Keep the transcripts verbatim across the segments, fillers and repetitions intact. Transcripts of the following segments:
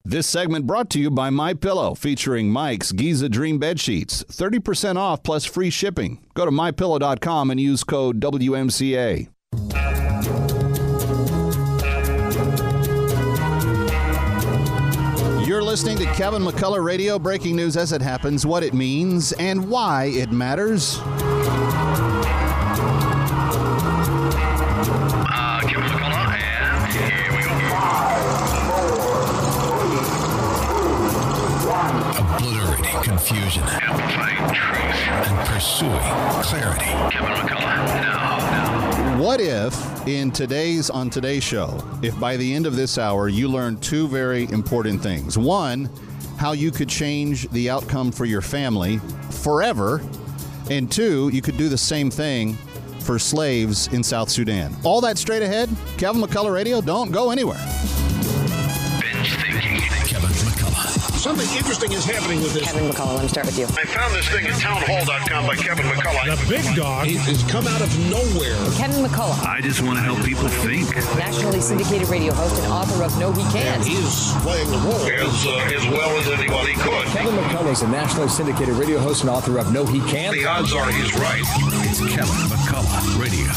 This segment brought to you by MyPillow, featuring Mike's Giza Dream Bed Sheets. thirty percent off plus free shipping. Go to my pillow dot com and use code W M C A. You're listening to Kevin McCullough Radio, breaking news as it happens, what it means, and why it matters. Uh, Kevin McCullough, and here we go. Obliterating confusion, Amplifying truth, and pursuing clarity. Kevin McCullough, now, now. What if, in today's, on today's show, if by the end of this hour you learned two very important things. One, how you could change the outcome for your family forever. And two, you could do the same thing for slaves in South Sudan. All that straight ahead. Kevin McCullough Radio, don't go anywhere. Binge thinking. Kevin McCullough. Something interesting is happening with this. Kevin McCullough, let me start with you. I found this thing at town hall dot com by Kevin McCullough. The big dog has come out of nowhere. Kevin McCullough, I just want to help people think. nationally syndicated radio host and author of No He Can't. He is playing the role as, uh, as well as anybody could. Kevin McCullough is a nationally syndicated radio host and author of No He Can't. The odds are he's right. It's Kevin McCullough Radio.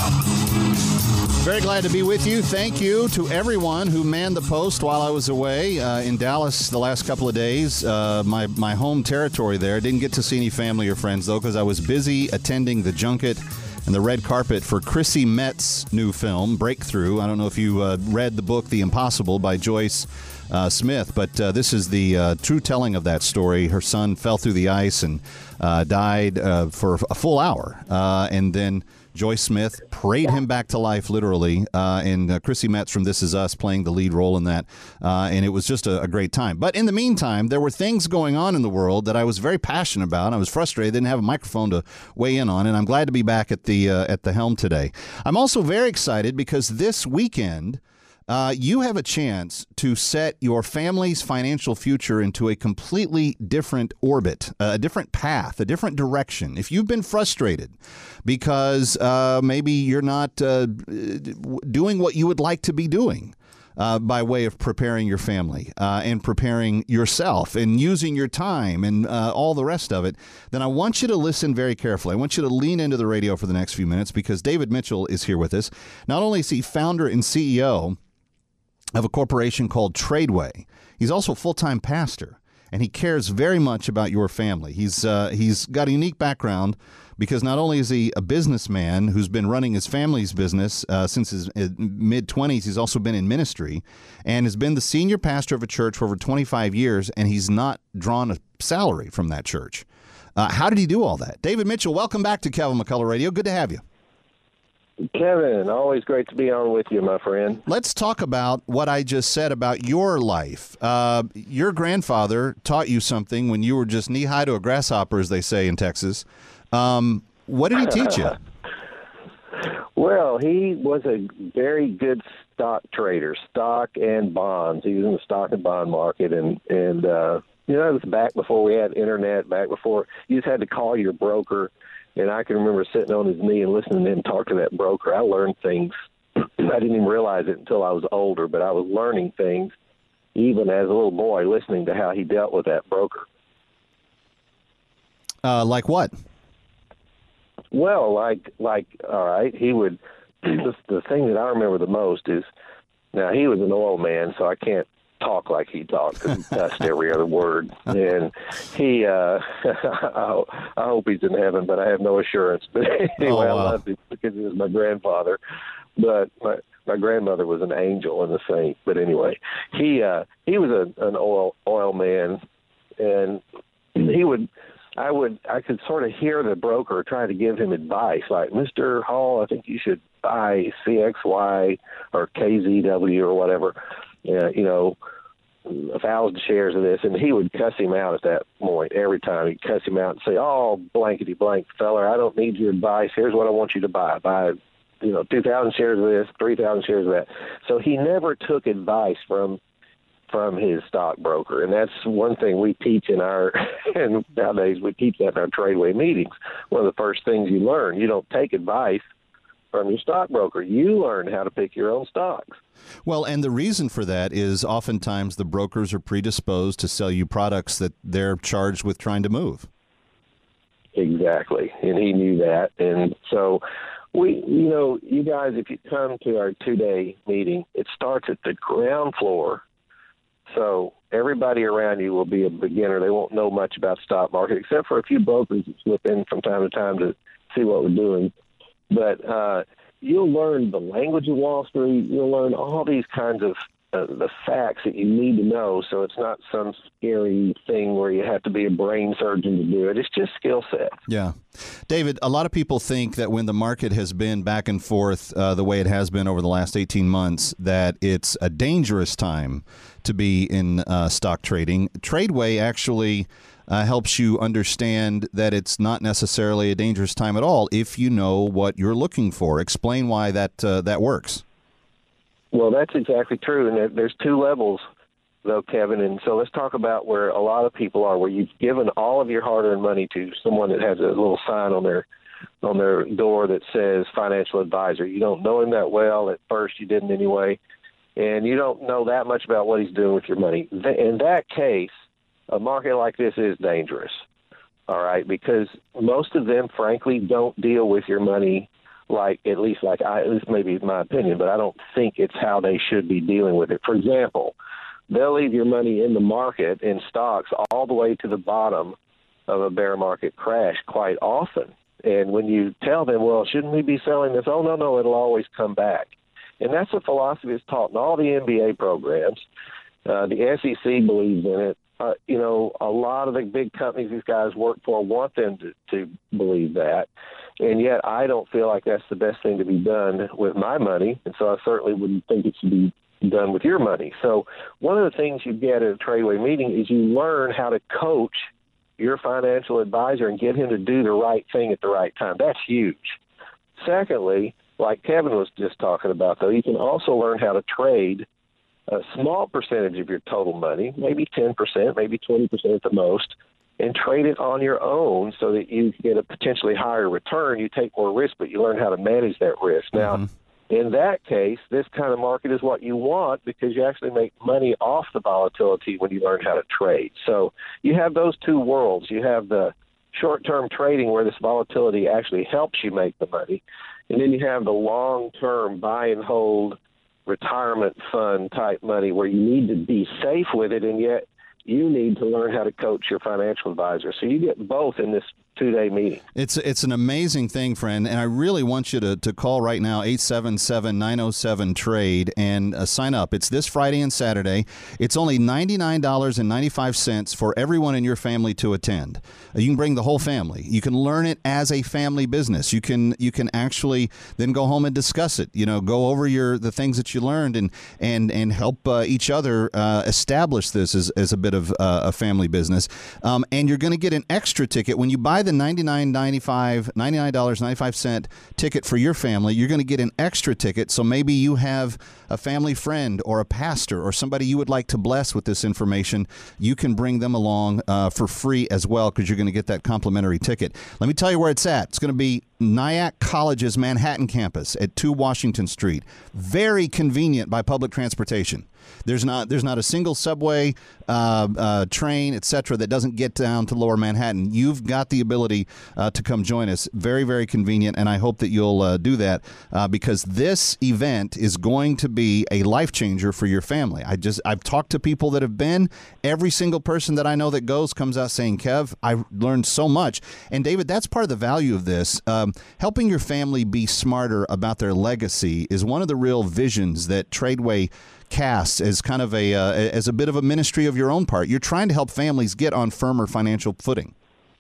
Very glad to be with you. Thank you to everyone who manned the post while I was away uh, in Dallas the last couple of days. Uh, my, my home territory there. Didn't get to see any family or friends, though, because I was busy attending the junket and the red carpet for Chrissy Metz's new film, Breakthrough. I don't know if you uh, read the book The Impossible by Joyce uh, Smith, but uh, this is the uh, true telling of that story. Her son fell through the ice and uh, died uh, for a full hour, uh, and then Joyce Smith prayed him back to life, literally, uh, and uh, Chrissy Metz from This Is Us playing the lead role in that, uh, and it was just a, a great time. But in the meantime, there were things going on in the world that I was very passionate about. I was frustrated, didn't have a microphone to weigh in on, and I'm glad to be back at the uh, at the helm today. I'm also very excited because this weekend, Uh, you have a chance to set your family's financial future into a completely different orbit, a different path, a different direction. If you've been frustrated because uh, maybe you're not uh, doing what you would like to be doing uh, by way of preparing your family uh, and preparing yourself and using your time and uh, all the rest of it, then I want you to listen very carefully. I want you to lean into the radio for the next few minutes because David Mitchell is here with us. Not only is he founder and C E O of a corporation called Tradeway. He's also a full-time pastor, and he cares very much about your family. He's uh, he's got a unique background because not only is he a businessman who's been running his family's business uh, since his mid-twenties, he's also been in ministry and has been the senior pastor of a church for over twenty-five years, and he's not drawn a salary from that church. Uh, how did he do all that? David Mitchell, welcome back to Kevin McCullough Radio. Good to have you. Kevin, always great to be on with you, my friend. Let's talk about what I just said about your life. Uh, your grandfather taught you something when you were just knee-high to a grasshopper, as they say in Texas. Um, what did he teach you? Well, he was a very good stock trader, stock and bonds. He was in the stock and bond market, and, and uh, you know, it was back before we had internet, back before you just had to call your broker. And I can remember sitting on his knee and listening to him talk to that broker. I learned things. I didn't even realize it until I was older, but I was learning things even as a little boy listening to how he dealt with that broker. Uh, like what? Well, like, like all right, he would the, – the thing that I remember the most is now he was an oil man, so I can't talk like he talked because he cussed every other word. And he, uh, I, I hope he's in heaven, but I have no assurance. But anyway, oh, wow. I loved him because he was my grandfather. But my, my grandmother was an angel and a saint. But anyway, he uh, he was a, an oil oil man, and he would. I would. I could sort of hear the broker trying to give him advice, like, Mister Hall, I think you should buy C X Y or K Z W or whatever. Uh, you know, a thousand shares of this, and he would cuss him out at that point every time. He'd cuss him out and say, "Oh, blankety blank, feller, I don't need your advice. Here's what I want you to buy. Buy, you know, two thousand shares of this, three thousand shares of that." So he never took advice from from his stockbroker, and that's one thing we teach in our. And nowadays we teach that in our Tradeway meetings. One of the first things you learn, you don't take advice from your stockbroker. You learn how to pick your own stocks. Well, and the reason for that is oftentimes the brokers are predisposed to sell you products that they're charged with trying to move. Exactly, and he knew that. And so we, you know, you guys, if you come to our two-day meeting, it starts at the ground floor. So everybody around you will be a beginner. They won't know much about the stock market, except for a few brokers that slip in from time to time to see what we're doing. But uh, you'll learn the language of Wall Street. You'll learn all these kinds of uh, the facts that you need to know. So it's not some scary thing where you have to be a brain surgeon to do it. It's just skill set. Yeah. David, a lot of people think that when the market has been back and forth uh, the way it has been over the last eighteen months, that it's a dangerous time to be in uh, stock trading. Tradeway actually uh, helps you understand that it's not necessarily a dangerous time at all if you know what you're looking for. Explain why that uh, that works. Well, that's exactly true. And there's two levels, though, Kevin. And so let's talk about where a lot of people are, where you've given all of your hard-earned money to someone that has a little sign on their on their door that says financial advisor. You don't know him that well. At first, you didn't anyway. And you don't know that much about what he's doing with your money. In that case, a market like this is dangerous, all right, because most of them, frankly, don't deal with your money like, at least like I, this may be my opinion, but I don't think it's how they should be dealing with it. For example, they'll leave your money in the market in stocks all the way to the bottom of a bear market crash quite often. And when you tell them, well, shouldn't we be selling this? Oh, no, no, it'll always come back. And that's a philosophy that's taught in all the N B A programs. Uh, the S E C believes in it. Uh, you know, a lot of the big companies these guys work for want them to, to believe that. And yet I don't feel like that's the best thing to be done with my money. And so I certainly wouldn't think it should be done with your money. So one of the things you get at a Tradeway meeting is you learn how to coach your financial advisor and get him to do the right thing at the right time. That's huge. Secondly, like Kevin was just talking about, though, you can also learn how to trade a small percentage of your total money, maybe ten percent, maybe twenty percent at the most, and trade it on your own so that you get a potentially higher return. You take more risk, but you learn how to manage that risk. Now, mm-hmm. in that case, this kind of market is what you want because you actually make money off the volatility when you learn how to trade. So you have those two worlds. You have the short-term trading where this volatility actually helps you make the money, and then you have the long-term buy and hold retirement fund type money where you need to be safe with it, and yet you need to learn how to coach your financial advisor. So you get both in this two-day meeting. It's it's an amazing thing, friend, and I really want you to, to call right now, eight seven seven, nine oh seven, TRADE, and uh, sign up. It's this Friday and Saturday. It's only ninety-nine dollars and ninety-five cents for everyone in your family to attend. Uh, you can bring the whole family. You can learn it as a family business. You can you can actually then go home and discuss it. You know, go over your the things that you learned and and and help uh, each other uh, establish this as, as a bit of uh, a family business. Um, and you're going to get an extra ticket when you buy the ninety-nine dollars and ninety-five cents ticket for your family. You're going to get an extra ticket. So maybe you have a family friend or a pastor or somebody you would like to bless with this information. You can bring them along uh, for free as well because you're going to get that complimentary ticket. Let me tell you where it's at. It's going to be Nyack College's Manhattan campus at two Washington Street. Very convenient by public transportation. There's not there's not a single subway, uh, uh, train, et cetera that doesn't get down to Lower Manhattan. You've got the ability uh, to come join us. Very, very convenient, and I hope that you'll uh, do that uh, because this event is going to be a life changer for your family. I just I've talked to people that have been. Every single person that I know that goes comes out saying, "Kev, I learned so much." And David, that's part of the value of this. Um, helping your family be smarter about their legacy is one of the real visions that Tradeway casts as kind of a uh, as a bit of a ministry of your own part. You're trying to help families get on firmer financial footing.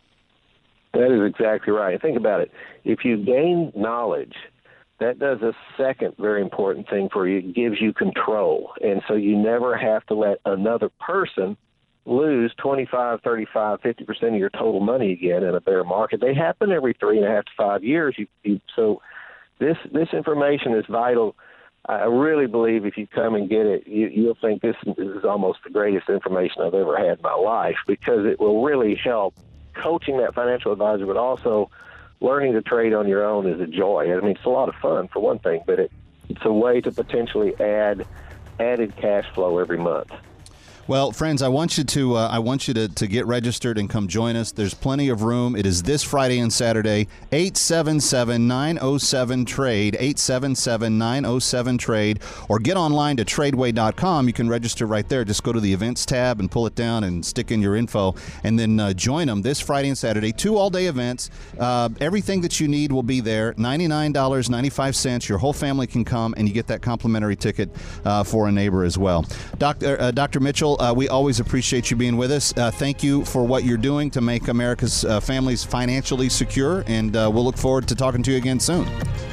That is exactly right. Think about it. If you gain knowledge, that does a second very important thing for you. It gives you control. And so you never have to let another person lose twenty-five, thirty-five, fifty percent of your total money again in a bear market. They happen every three and a half to five years. You, you, so this this information is vital. I really believe if you come and get it, you, you'll think this is almost the greatest information I've ever had in my life because it will really help coaching that financial advisor, but also learning to trade on your own is a joy. I mean, it's a lot of fun for one thing, but it, it's a way to potentially add added cash flow every month. Well, friends, I want you to uh, I want you to, to get registered and come join us. There's plenty of room. It is this Friday and Saturday. eight seven seven, nine oh seven, trade, eight seven seven, nine oh seven, trade, or get online to tradeway dot com. You can register right there. Just go to the events tab and pull it down and stick in your info, and then uh, join them this Friday and Saturday. Two all-day events. Uh, everything that you need will be there. ninety-nine dollars and ninety-five cents. Your whole family can come, and you get that complimentary ticket uh, for a neighbor as well. Doctor Uh, Doctor Mitchell, Uh, we always appreciate you being with us. Uh, thank you for what you're doing to make America's uh, families financially secure, and uh, we'll look forward to talking to you again soon.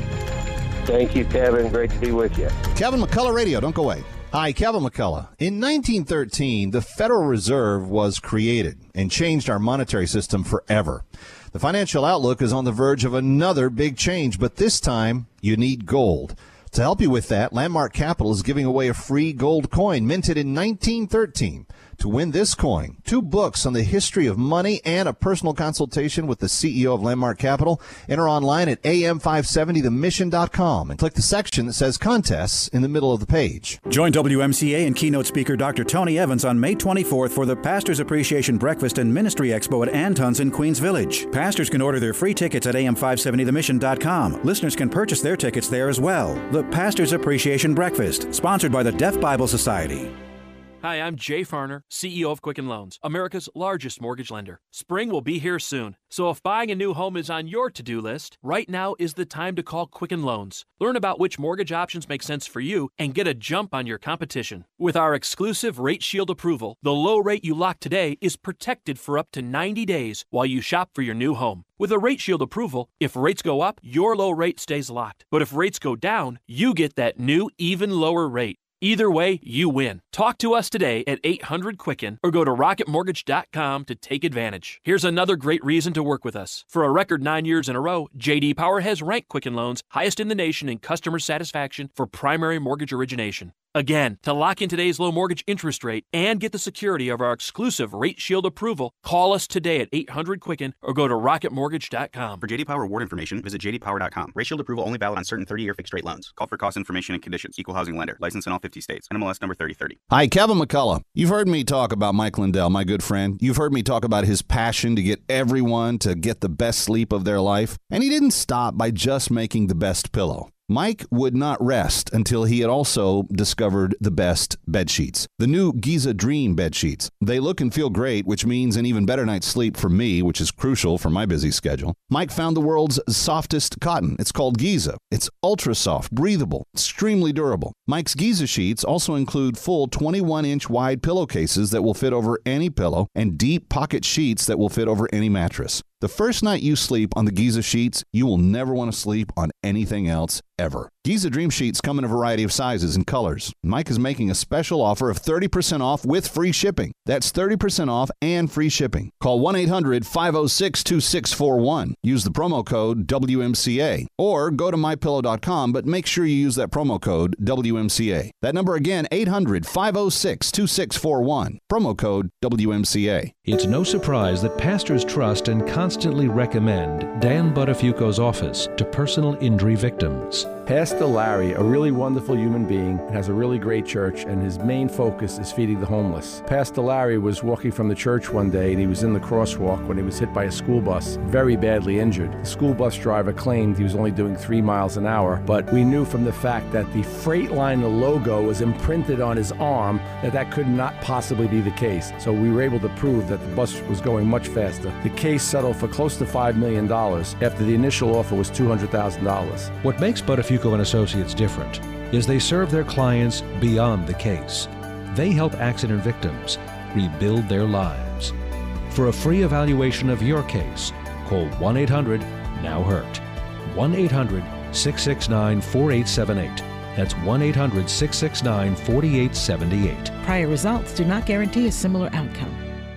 Thank you, Kevin. Great to be with you. Kevin McCullough Radio. Don't go away. Hi, Kevin McCullough. In nineteen thirteen, the Federal Reserve was created and changed our monetary system forever. The financial outlook is on the verge of another big change, but this time you need gold. To help you with that, Landmark Capital is giving away a free gold coin minted in nineteen thirteen. To win this coin, two books on the history of money and a personal consultation with the C E O of Landmark Capital. Enter online at A M five seventy the mission dot com and click the section that says Contests in the middle of the page. Join W M C A and keynote speaker Doctor Tony Evans on May twenty-fourth for the Pastors Appreciation Breakfast and Ministry Expo at Anton's in Queens Village. Pastors can order their free tickets at A M five seventy the mission dot com. Listeners can purchase their tickets there as well. The Pastors Appreciation Breakfast, sponsored by the Deaf Bible Society. Hi, I'm Jay Farner, C E O of Quicken Loans, America's largest mortgage lender. Spring will be here soon, so if buying a new home is on your to-do list, right now is the time to call Quicken Loans. Learn about which mortgage options make sense for you and get a jump on your competition. With our exclusive Rate Shield approval, the low rate you lock today is protected for up to ninety days while you shop for your new home. With a Rate Shield approval, if rates go up, your low rate stays locked. But if rates go down, you get that new, even lower rate. Either way, you win. Talk to us today at eight hundred Quicken or go to rocket mortgage dot com to take advantage. Here's another great reason to work with us. For a record nine years in a row, J D Power has ranked Quicken Loans highest in the nation in customer satisfaction for primary mortgage origination. Again, to lock in today's low mortgage interest rate and get the security of our exclusive Rate Shield approval, call us today at eight hundred Quicken or go to rocket mortgage dot com. For J D Power award information, visit j d power dot com. Rate Shield approval only valid on certain thirty-year fixed-rate loans. Call for cost information and conditions. Equal housing lender. License in all fifty states. N M L S number thirty thirty. Hi, Kevin McCullough. You've heard me talk about Mike Lindell, my good friend. You've heard me talk about his passion to get everyone to get the best sleep of their life. And he didn't stop by just making the best pillow. Mike would not rest until he had also discovered the best bed sheets. The new Giza Dream bed sheets. They look and feel great, which means an even better night's sleep for me, which is crucial for my busy schedule. Mike found the world's softest cotton. It's called Giza. It's ultra soft, breathable, extremely durable. Mike's Giza sheets also include full twenty-one inch wide pillowcases that will fit over any pillow and deep pocket sheets that will fit over any mattress. The first night you sleep on the Giza sheets, you will never want to sleep on anything else ever. Giza Dream Sheets come in a variety of sizes and colors. Mike is making a special offer of thirty percent off with free shipping. That's thirty percent off and free shipping. Call one eight hundred, five oh six, two six four one. Use the promo code W M C A or go to my pillow dot com, but make sure you use that promo code W M C A. That number again, eight hundred, five oh six, two six four one. Promo code W M C A. It's no surprise that pastors trust and constantly recommend Dan Buttafuoco's office to personal injury victims. Pastor Larry, a really wonderful human being, has a really great church, and his main focus is feeding the homeless. Pastor Larry was walking from the church one day, and he was in the crosswalk when he was hit by a school bus, very badly injured. The school bus driver claimed he was only doing three miles an hour, but we knew from the fact that the Freightliner logo was imprinted on his arm that that could not possibly be the case. So we were able to prove that the bus was going much faster. The case settled for close to five million dollars after the initial offer was two hundred thousand dollars. What makes Buttafuoco and Associates different is they serve their clients beyond the case. They help accident victims rebuild their lives. For a free evaluation of your case, call one eight hundred, now hurt. one eight hundred, six six nine, four eight seven eight. That's one eight hundred, six six nine, four eight seven eight. Prior results do not guarantee a similar outcome.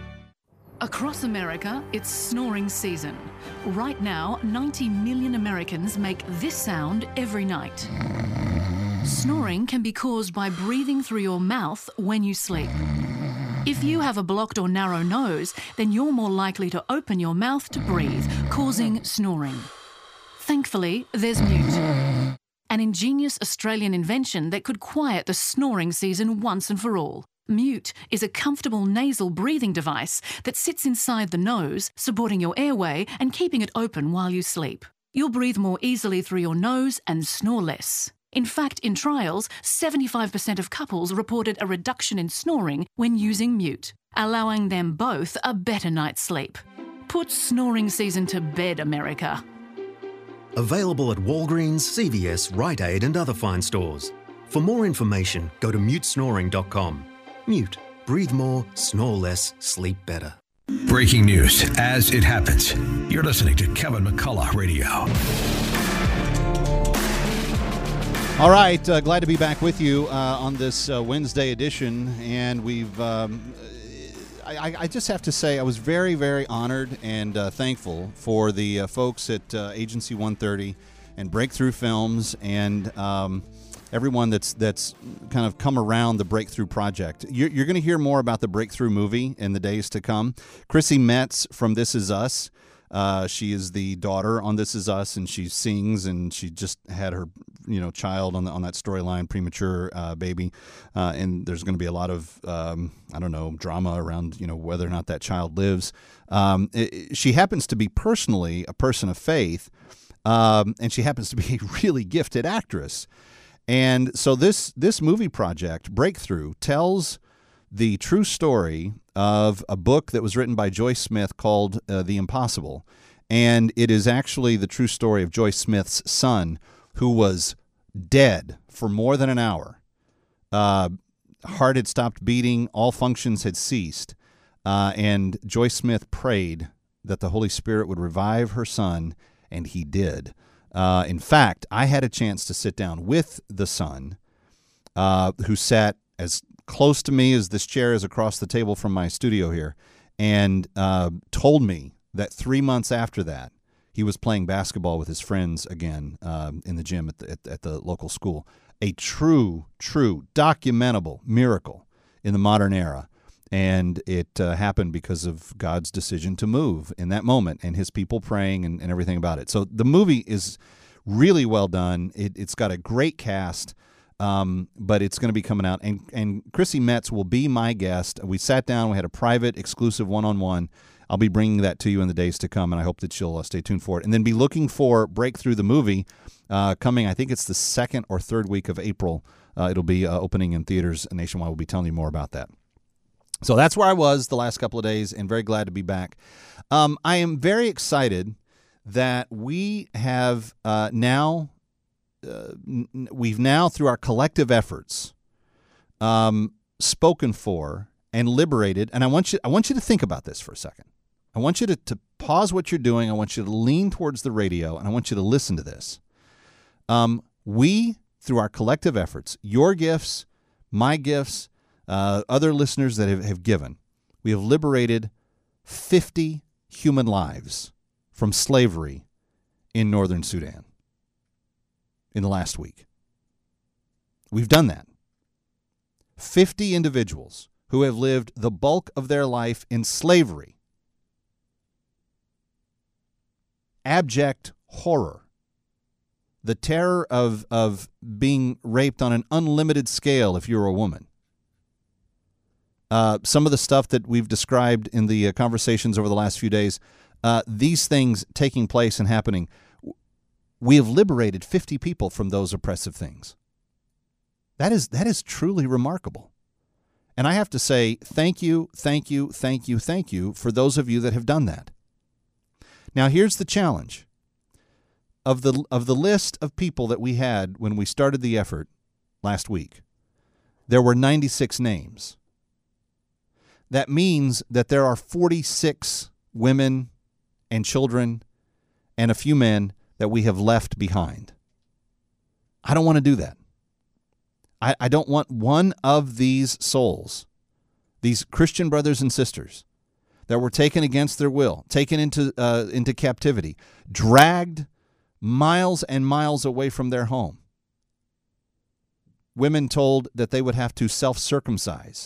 Across America, it's snoring season. Right now, ninety million Americans make this sound every night. Snoring can be caused by breathing through your mouth when you sleep. If you have a blocked or narrow nose, then you're more likely to open your mouth to breathe, causing snoring. Thankfully, there's Mute, an ingenious Australian invention that could quiet the snoring season once and for all. Mute is a comfortable nasal breathing device that sits inside the nose, supporting your airway and keeping it open while you sleep. You'll breathe more easily through your nose and snore less. In fact, in trials, seventy-five percent of couples reported a reduction in snoring when using Mute, allowing them both a better night's sleep. Put snoring season to bed, America. Available at Walgreens, C V S, Rite Aid and other fine stores. For more information, go to mute snoring dot com. Mute. Breathe more, snore less, sleep better. Breaking news as it happens. You're listening to Kevin McCullough Radio. All right, uh, glad to be back with you uh, on this uh, Wednesday edition, and we've. Um, I, I just have to say I was very, very honored and uh, thankful for the uh, folks at uh, Agency one thirty and Breakthrough Films and um, everyone that's that's kind of come around the Breakthrough Project. You're, you're going to hear more about the Breakthrough movie in the days to come. Chrissy Metz from This Is Us. Uh, she is the daughter on This Is Us, and she sings, and she just had her, you know, child on the, on that storyline, premature uh, baby, uh, and there's going to be a lot of, um, I don't know, drama around, you know, whether or not that child lives. Um, it, she happens to be personally a person of faith, um, and she happens to be a really gifted actress. And so this this movie project, Breakthrough, tells the true story of a book that was written by Joyce Smith called uh, The Impossible. And it is actually the true story of Joyce Smith's son, who was dead for more than an hour. Uh, heart had stopped beating. All functions had ceased. Uh, and Joyce Smith prayed that the Holy Spirit would revive her son, and he did. Uh, in fact, I had a chance to sit down with the son, uh, who sat as close to me as this chair is across the table from my studio here, and uh, told me that three months after that, he was playing basketball with his friends again um, in the gym at the, at, at the local school. A true, true, documentable miracle in the modern era. And it uh, happened because of God's decision to move in that moment and his people praying and, and everything about it. So the movie is really well done. It, it's got a great cast. Um, but it's going to be coming out, and, and Chrissy Metz will be my guest. We sat down, we had a private, exclusive one-on-one. I'll be bringing that to you in the days to come, and I hope that you'll uh, stay tuned for it. And then be looking for Breakthrough the movie uh, coming, I think it's the second or third week of April. Uh, it'll be uh, opening in theaters nationwide. We'll be telling you more about that. So that's where I was the last couple of days, and very glad to be back. Um, I am very excited that we have uh, now... Uh, we've now, through our collective efforts, um, spoken for and liberated. And I want you, I want you to think about this for a second. I want you to, to pause what you're doing. I want you to lean towards the radio, and I want you to listen to this. Um, we, through our collective efforts, your gifts, my gifts, uh, other listeners that have, have given, we have liberated fifty human lives from slavery in northern Sudan. In the last week. We've done that. fifty individuals who have lived the bulk of their life in slavery. Abject horror. The terror of, of being raped on an unlimited scale if you're a woman. Uh, some of the stuff that we've described in the uh, conversations over the last few days, uh, these things taking place and happening. We have liberated fifty people from those oppressive things. That is that is truly remarkable. And I have to say thank you, thank you, thank you, thank you for those of you that have done that. Now here's the challenge. Of the of the list of people that we had when we started the effort last week, there were ninety-six names. That means that there are forty-six women and children and a few men that we have left behind. I don't want to do that. I, I don't want one of these souls, these Christian brothers and sisters that were taken against their will, taken into uh, into captivity, dragged miles and miles away from their home. Women told that they would have to self-circumcise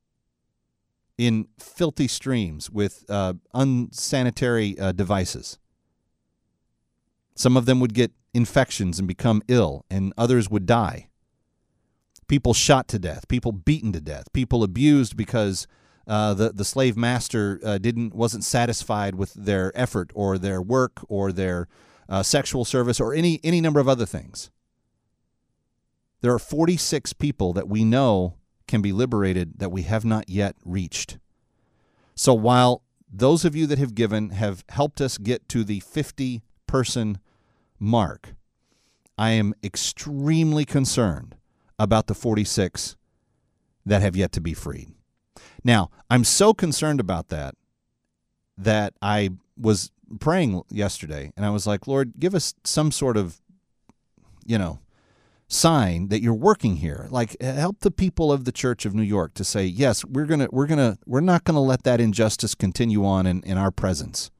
in filthy streams with uh, unsanitary uh, devices. Some of them would get infections and become ill, and others would die. People shot to death, people beaten to death, people abused because uh, the the slave master uh, didn't wasn't satisfied with their effort or their work or their uh, sexual service or any any number of other things. There are forty-six people that we know can be liberated that we have not yet reached. So while those of you that have given have helped us get to the fifty-person mark, I am extremely concerned about the forty-six that have yet to be freed. Now, I'm so concerned about that that I was praying yesterday, and I was like, Lord, give us some sort of, you know, sign that you're working here. Like, help the people of the Church of New York to say, yes, we're gonna, we're gonna, we're not gonna let that injustice continue on in, in our presence.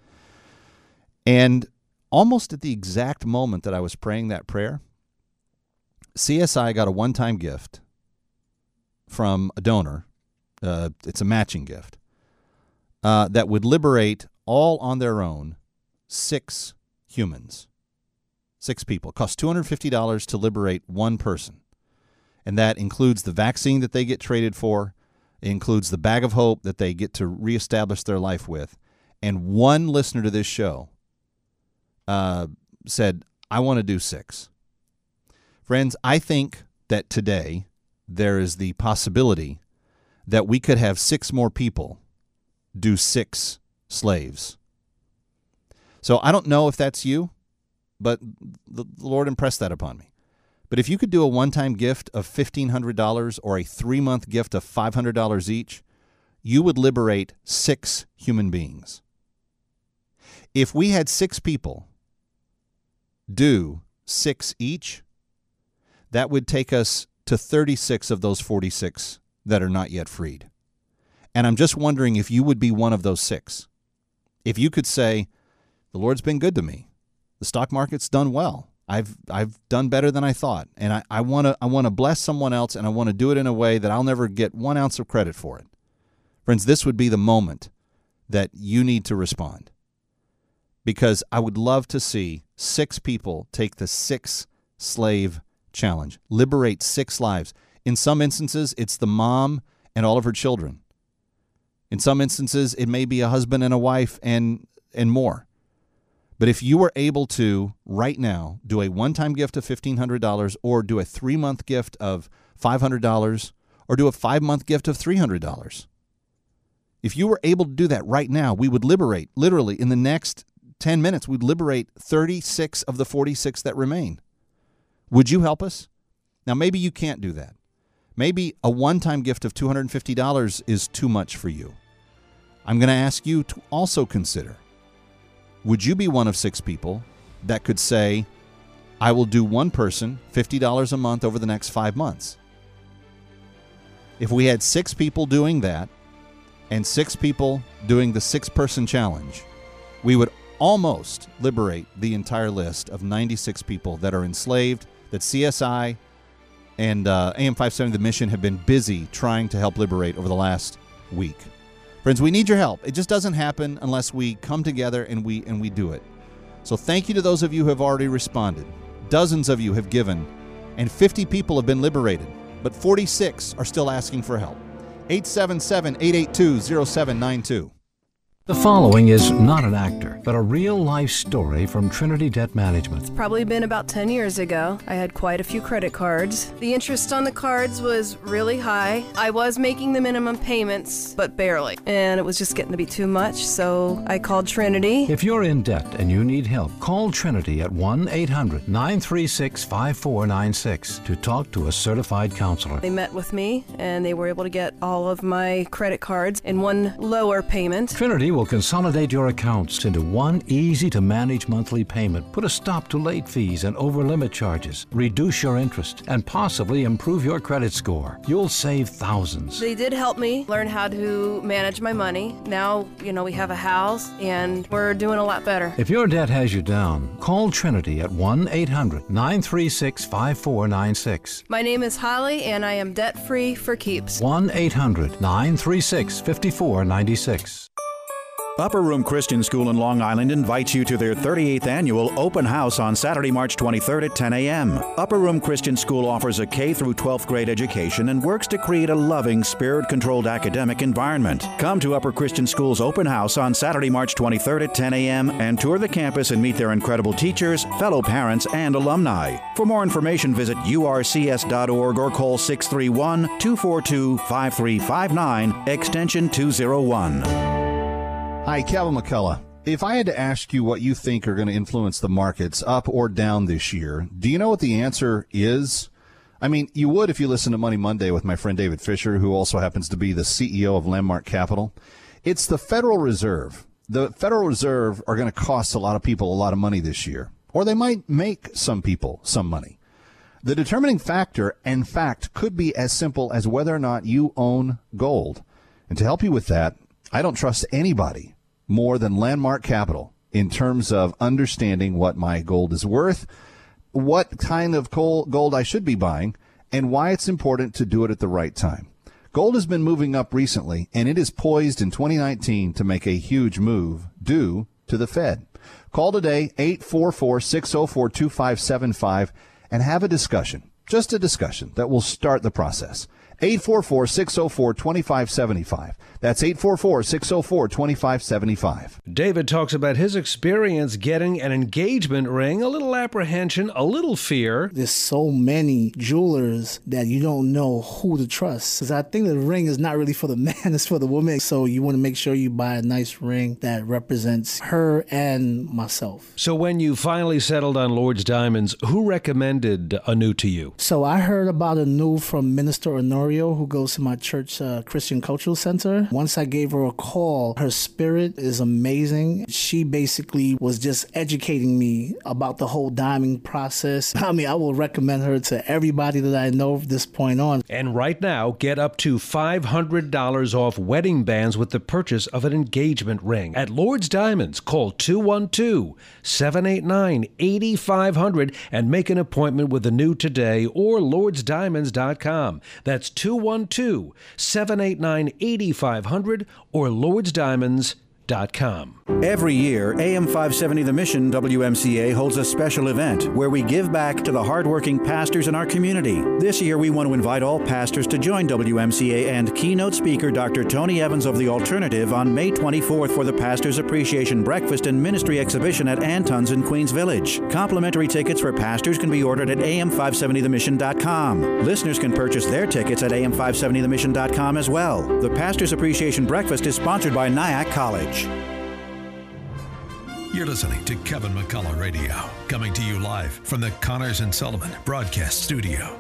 And almost at the exact moment that I was praying that prayer, C S I got a one-time gift from a donor. Uh, it's a matching gift uh, that would liberate all on their own six humans, six people. It costs two hundred fifty dollars to liberate one person, and that includes the vaccine that they get traded for. It includes the bag of hope that they get to reestablish their life with. And one listener to this show uh, said, I want to do six. Friends, I think that today there is the possibility that we could have six more people do six slaves. So I don't know if that's you, but the Lord impressed that upon me. But if you could do a one-time gift of fifteen hundred dollars or a three-month gift of five hundred dollars each, you would liberate six human beings. If we had six people do six each, that would take us to thirty-six of those forty-six that are not yet freed. And I'm just wondering if you would be one of those six. If you could say, the Lord's been good to me. The stock market's done well. I've I've done better than I thought. And I, I want to I want to bless someone else, and I want to do it in a way that I'll never get one ounce of credit for it. Friends, this would be the moment that you need to respond. Because I would love to see six people take the six slave challenge, liberate six lives. In some instances, it's the mom and all of her children. In some instances, it may be a husband and a wife and and more. But if you were able to, right now, do a one-time gift of fifteen hundred dollars or do a three-month gift of five hundred dollars or do a five-month gift of three hundred dollars, if you were able to do that right now, we would liberate, literally in the next ten minutes, we'd liberate thirty-six of the forty-six that remain. Would you help us? Now, maybe you can't do that. Maybe a one-time gift of two hundred fifty dollars is too much for you. I'm going to ask you to also consider, would you be one of six people that could say, I will do one person fifty dollars a month over the next five months? If we had six people doing that and six people doing the six-person challenge, we would almost liberate the entire list of ninety-six people that are enslaved, that C S I and uh, A M five seventy The Mission have been busy trying to help liberate over the last week. Friends, we need your help. It just doesn't happen unless we come together and we and we do it. So thank you to those of you who have already responded. Dozens of you have given, and fifty people have been liberated, but forty-six are still asking for help. eight seven seven, eight eight two, zero seven nine two. The following is not an actor, but a real-life story from Trinity Debt Management. It's probably been about ten years ago. I had quite a few credit cards. The interest on the cards was really high. I was making the minimum payments, but barely. And it was just getting to be too much, so I called Trinity. If you're in debt and you need help, call Trinity at one eight hundred, nine three six, five four nine six to talk to a certified counselor. They met with me, and they were able to get all of my credit cards in one lower payment. Trinity will consolidate your accounts into one easy-to-manage monthly payment, put a stop to late fees and over-limit charges, reduce your interest, and possibly improve your credit score. You'll save thousands. They did help me learn how to manage my money. Now, you know, we have a house, and we're doing a lot better. If your debt has you down, call Trinity at one eight hundred, nine three six, five four nine six. My name is Holly, and I am debt-free for keeps. one eight hundred, nine three six, five four nine six. Upper Room Christian School in Long Island invites you to their thirty-eighth annual open house on Saturday, March twenty-third at ten a.m. Upper Room Christian School offers a K through twelfth grade education and works to create a loving, spirit-controlled academic environment. Come to Upper Christian School's open house on Saturday, March twenty-third at ten a.m. and tour the campus and meet their incredible teachers, fellow parents, and alumni. For more information, visit U R C S dot org or call six three one, two four two, five three five nine, extension two oh one. Hi, Kevin McCullough. If I had to ask you what you think are going to influence the markets up or down this year, do you know what the answer is? I mean, you would if you listened to Money Monday with my friend David Fisher, who also happens to be the C E O of Landmark Capital. It's the Federal Reserve. The Federal Reserve are going to cost a lot of people a lot of money this year, or they might make some people some money. The determining factor, in fact, could be as simple as whether or not you own gold. And to help you with that, I don't trust anybody more than Landmark Capital in terms of understanding what my gold is worth, what kind of gold I should be buying, and why it's important to do it at the right time. Gold has been moving up recently, and it is poised in twenty nineteen to make a huge move due to the Fed. Call today, eight four four, six zero four, two five seven five, and have a discussion, just a discussion that will start the process. eight four four, six zero four, two five seven five. That's eight four four, six zero four, two five seven five. David talks about his experience getting an engagement ring, a little apprehension, a little fear. There's so many jewelers that you don't know who to trust. Because I think the ring is not really for the man, it's for the woman. So you want to make sure you buy a nice ring that represents her and myself. So when you finally settled on Lord's Diamonds, who recommended Anu to you? So I heard about Anu from Minister Honorio, who goes to my church uh, Christian Cultural Center. Once I gave her a call, her spirit is amazing. She basically was just educating me about the whole diamond process. I mean, I will recommend her to everybody that I know from this point on. And right now, get up to five hundred dollars off wedding bands with the purchase of an engagement ring. At Lord's Diamonds, call two one two, seven eight nine, eight five zero zero and make an appointment with Anu today or lords diamonds dot com. That's two one two, seven eight nine, eight five zero zero or lords diamonds dot com. Every year, A M five seventy The Mission W M C A holds a special event where we give back to the hardworking pastors in our community. This year, we want to invite all pastors to join W M C A and keynote speaker Doctor Tony Evans of The Alternative on May twenty-fourth for the Pastors Appreciation Breakfast and Ministry Exhibition at Anton's in Queens Village. Complimentary tickets for pastors can be ordered at A M five seventy the mission dot com. Listeners can purchase their tickets at A M five seventy the mission dot com as well. The Pastors Appreciation Breakfast is sponsored by Nyack College. You're listening to Kevin McCullough Radio, coming to you live from the Connors and Sullivan Broadcast Studio.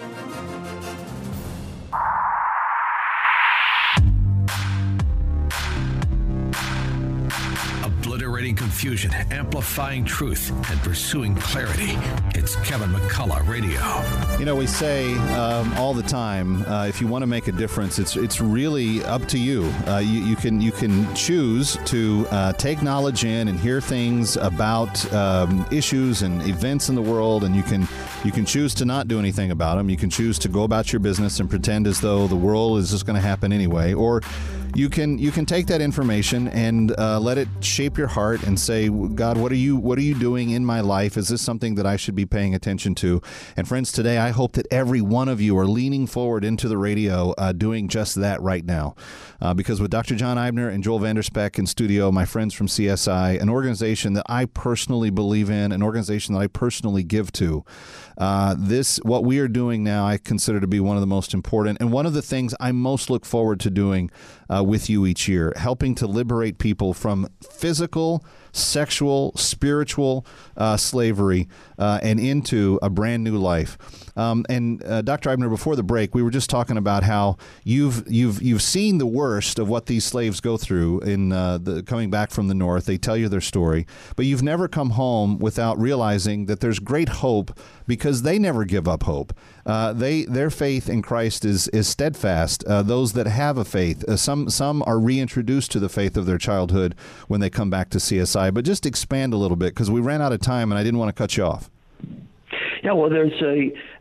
Obliterating confusion, amplifying truth, and pursuing clarity. It's Kevin McCullough Radio. You know, we say um, all the time, uh, if you want to make a difference, it's it's really up to you. Uh, you, you can you can choose to uh, take knowledge in and hear things about um, issues and events in the world, and you can you can choose to not do anything about them. You can choose to go about your business and pretend as though the world is just going to happen anyway, or you can you can take that information and uh, let it shape your heart and say, God, what are you what are you doing in my life? Is this something that I should be paying attention to? And friends, today I hope that every one of you are leaning forward into the radio, uh, doing just that right now, uh, because with Doctor John Eibner and Joel Vanderspeck in studio, my friends from C S I, an organization that I personally believe in, an organization that I personally give to. Uh, this, what we are doing now, I consider to be one of the most important and one of the things I most look forward to doing uh, with you each year, helping to liberate people from physical, sexual, spiritual uh, slavery uh, and into a brand new life. Um, and uh, Doctor Eibner, before the break, we were just talking about how you've you've you've seen the worst of what these slaves go through in uh, the coming back from the North. They tell you their story, but you've never come home without realizing that there's great hope because they never give up hope. Uh, they their faith in Christ is is steadfast. Uh, those that have a faith, uh, some some are reintroduced to the faith of their childhood when they come back to C S I. But just expand a little bit because we ran out of time and I didn't want to cut you off. Yeah, well, there's a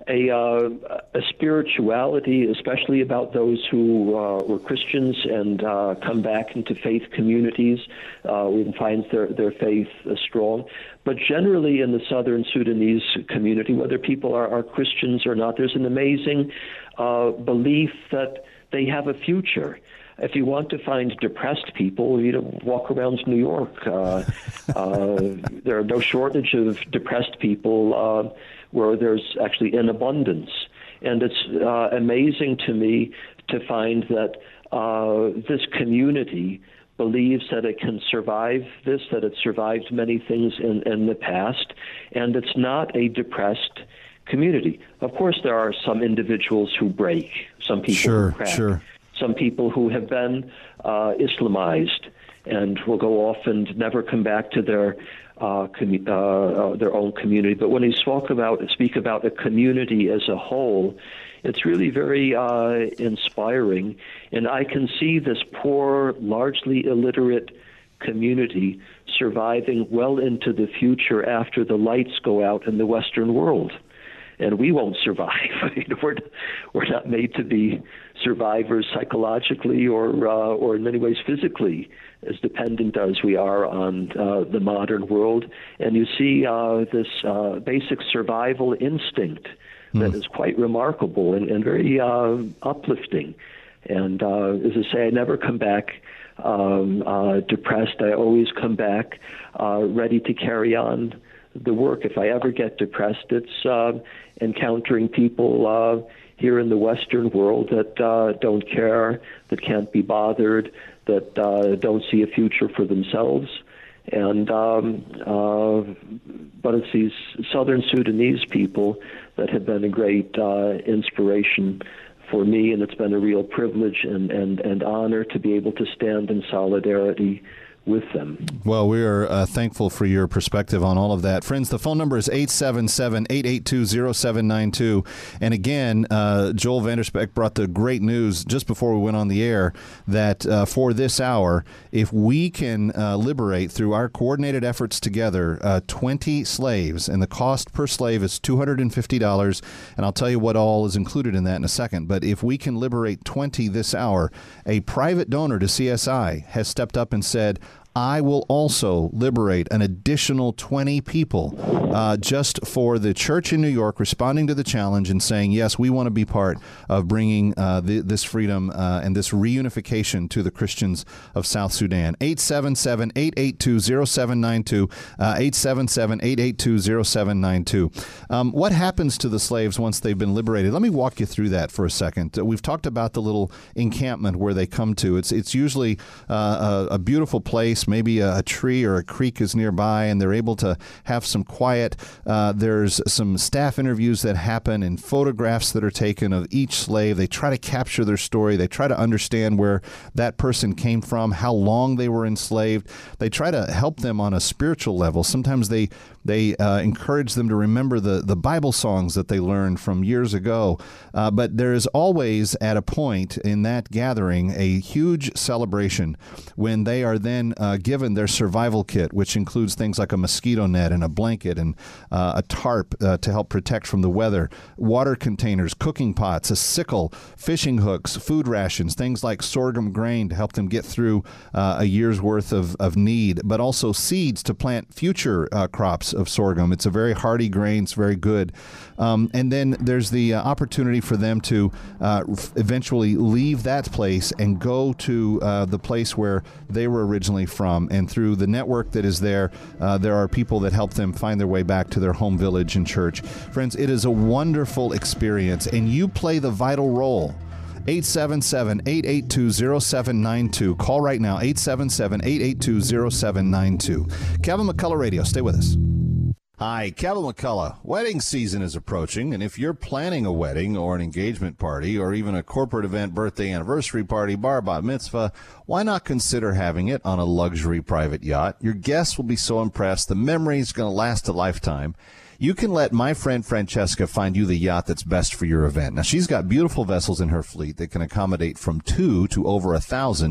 a, uh, a spirituality, especially about those who uh, were Christians and uh, come back into faith communities uh, and finds their, their faith uh, strong. But generally in the southern Sudanese community, whether people are, are Christians or not, there's an amazing uh, belief that they have a future. If you want to find depressed people, you know, walk around New York. Uh, uh, there are no shortage of depressed people uh, where there's actually in abundance. And it's uh, amazing to me to find that uh, this community believes that it can survive this, that it survived many things in, in the past, and it's not a depressed community. Of course, there are some individuals who break, some people sure, who crack. Sure. Some people who have been uh, Islamized and will go off and never come back to their uh, commu- uh, uh, their own community. But when you talk about, speak about a community as a whole, it's really very uh, inspiring. And I can see this poor, largely illiterate community surviving well into the future after the lights go out in the Western world. And we won't survive. I mean, we're, we're not made to be survivors psychologically or uh, or in many ways physically, as dependent as we are on uh, the modern world. And you see uh, this uh, basic survival instinct that mm. is quite remarkable and, and very uh, uplifting. And uh, as I say, I never come back um, uh, depressed. I always come back uh, ready to carry on the work. If I ever get depressed, it's uh, encountering people uh, here in the Western world that uh, don't care, that can't be bothered, that uh, don't see a future for themselves. And um, uh, but it's these Southern Sudanese people that have been a great uh, inspiration for me, and it's been a real privilege and, and, and honor to be able to stand in solidarity with them. Well, we are uh, thankful for your perspective on all of that. Friends, the phone number is eight seven seven, eight eight two, zero seven nine two. And again, uh, Joel Vanderspeck brought the great news just before we went on the air that uh, for this hour, if we can uh, liberate through our coordinated efforts together uh, twenty slaves, and the cost per slave is two hundred fifty dollars, and I'll tell you what all is included in that in a second, but if we can liberate twenty this hour, a private donor to C S I has stepped up and said, I will also liberate an additional twenty people uh, just for the church in New York responding to the challenge and saying, yes, we want to be part of bringing uh, the, this freedom uh, and this reunification to the Christians of South Sudan. eight seven seven, eight eight two, zero seven nine two, uh, eight seven seven, eight eight two, zero seven nine two. Um, what happens to the slaves once they've been liberated? Let me walk you through that for a second. Uh, we've talked about the little encampment where they come to. It's, it's usually uh, a, a beautiful place. Maybe a, a tree or a creek is nearby, and they're able to have some quiet. Uh, there's some staff interviews that happen and photographs that are taken of each slave. They try to capture their story. They try to understand where that person came from, how long they were enslaved. They try to help them on a spiritual level. Sometimes they they uh, encourage them to remember the, the Bible songs that they learned from years ago. Uh, but there is always, at a point in that gathering, a huge celebration when they are then uh, given their survival kit, which includes things like a mosquito net and a blanket and uh, a tarp uh, to help protect from the weather, water containers, cooking pots, a sickle, fishing hooks, food rations, things like sorghum grain to help them get through uh, a year's worth of, of need, but also seeds to plant future uh, crops of sorghum. It's a very hardy grain. It's very good. Um, and then there's the uh, opportunity for them to uh, f- eventually leave that place and go to uh, the place where they were originally from. And through the network that is there, uh, there are people that help them find their way back to their home village and church. Friends, it is a wonderful experience, and you play the vital role. eight seven seven, eight eight two, zero seven nine two. Call right now, eight seven seven, eight eight two, zero seven nine two. Kevin McCullough Radio. Stay with us. Hi, Kevin McCullough. Wedding season is approaching, and if you're planning a wedding or an engagement party or even a corporate event, birthday, anniversary party, bar, bat mitzvah, why not consider having it on a luxury private yacht? Your guests will be so impressed. The memory is going to last a lifetime. You can let my friend Francesca find you the yacht that's best for your event. Now, she's got beautiful vessels in her fleet that can accommodate from two to over a thousand,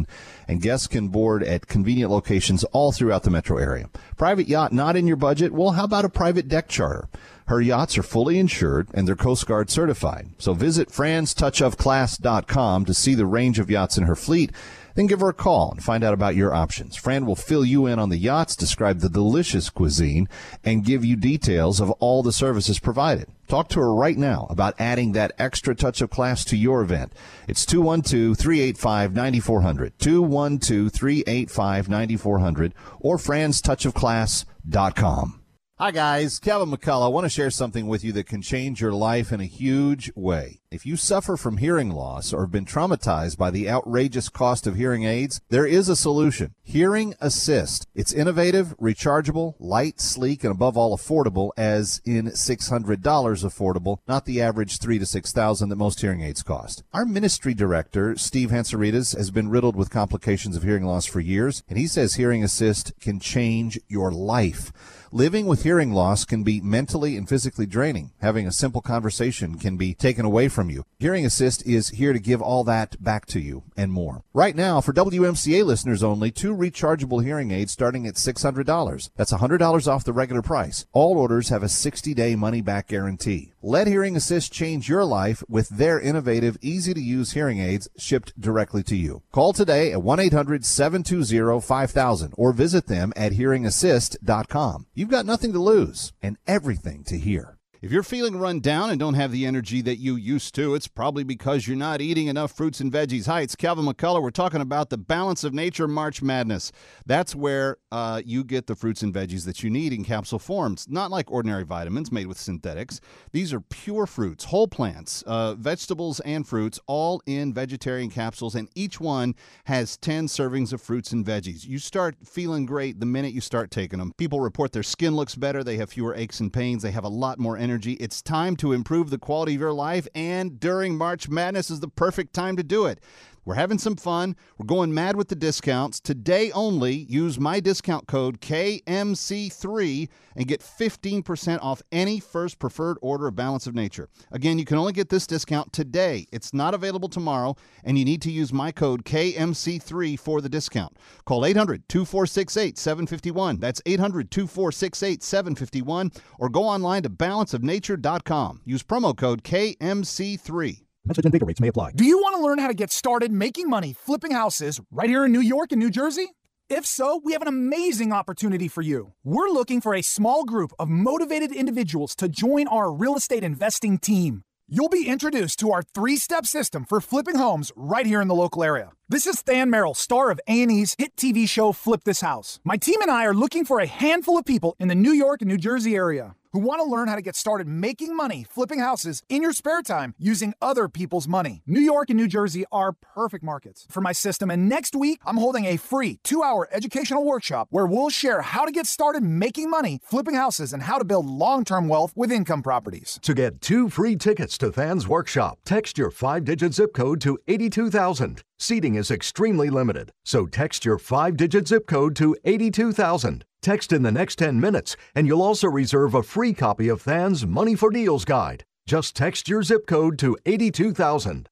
and guests can board at convenient locations all throughout the metro area. Private yacht not in your budget? Well, how about a private deck charter? Her yachts are fully insured and they're Coast Guard certified. So visit frans touch of class dot com to see the range of yachts in her fleet. Then give her a call and find out about your options. Fran will fill you in on the yachts, describe the delicious cuisine, and give you details of all the services provided. Talk to her right now about adding that extra touch of class to your event. It's two one two, three eight five, nine four zero zero, two one two, three eight five, nine four zero zero, or frans touch of class dot com. Hi, guys. Kevin McCullough. I want to share something with you that can change your life in a huge way. If you suffer from hearing loss or have been traumatized by the outrageous cost of hearing aids, there is a solution. Hearing Assist. It's innovative, rechargeable, light, sleek, and above all affordable, as in six hundred dollars affordable, not the average three thousand to six thousand dollars that most hearing aids cost. Our ministry director, Steve Hansaritas, has been riddled with complications of hearing loss for years, and he says Hearing Assist can change your life. Living with hearing loss can be mentally and physically draining. Having a simple conversation can be taken away from you. Hearing Assist is here to give all that back to you and more. Right now, for W M C A listeners only, two rechargeable hearing aids starting at six hundred dollars. That's one hundred dollars off the regular price. All orders have a sixty-day money-back guarantee. Let Hearing Assist change your life with their innovative, easy-to-use hearing aids shipped directly to you. Call today at one eight hundred, seven two zero, five thousand or visit them at hearing assist dot com. You've got nothing to lose and everything to hear. If you're feeling run down and don't have the energy that you used to, it's probably because you're not eating enough fruits and veggies. Hi, it's Kevin McCullough. We're talking about the Balance of Nature March Madness. That's where uh, you get the fruits and veggies that you need in capsule forms. Not like ordinary vitamins made with synthetics. These are pure fruits, whole plants, uh, vegetables and fruits, all in vegetarian capsules, and each one has ten servings of fruits and veggies. You start feeling great the minute you start taking them. People report their skin looks better, they have fewer aches and pains, they have a lot more energy. Energy. It's time to improve the quality of your life, and during March Madness is the perfect time to do it. We're having some fun. We're going mad with the discounts. Today only, use my discount code K M C three and get fifteen percent off any first preferred order of Balance of Nature. Again, you can only get this discount today. It's not available tomorrow, and you need to use my code K M C three for the discount. Call eight hundred, two four six eight, seven five one. That's eight hundred, two four six eight, seven five one, or go online to balance of nature dot com. Use promo code K M C three. Message and data rates may apply. Do you want to learn how to get started making money flipping houses right here in New York and New Jersey? If so, we have an amazing opportunity for you. We're looking for a small group of motivated individuals to join our real estate investing team. You'll be introduced to our three-step system for flipping homes right here in the local area. This is Than Merrill, star of A and E's hit T V show Flip This House. My team and I are looking for a handful of people in the New York and New Jersey area who want to learn how to get started making money flipping houses in your spare time using other people's money. New York and New Jersey are perfect markets for my system, and next week I'm holding a free two-hour educational workshop where we'll share how to get started making money flipping houses and how to build long-term wealth with income properties. To get two free tickets to Than's workshop, text your five-digit zip code to eighty-two thousand. Seating is extremely limited, so text your five-digit zip code to eighty-two thousand. Text in the next ten minutes, and you'll also reserve a free copy of Than's Money for Deals Guide. Just text your zip code to eighty-two thousand.